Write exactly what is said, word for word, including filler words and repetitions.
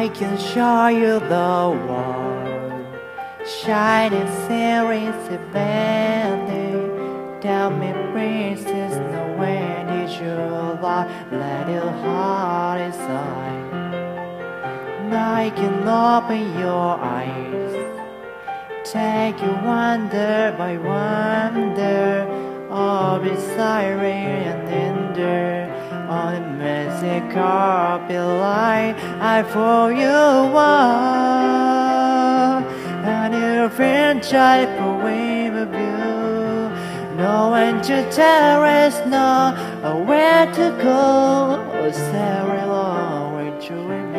I can show you the world, shining series abandoned. Tell me, princess, no when did you lie? Let your heart inside. I can open your eyes, take you wonder by wonder, all beside rain and ender. On the magic carpet light, I for you one, and your friend tried for wave of you. No one to tell us no, or where to go, or say long way to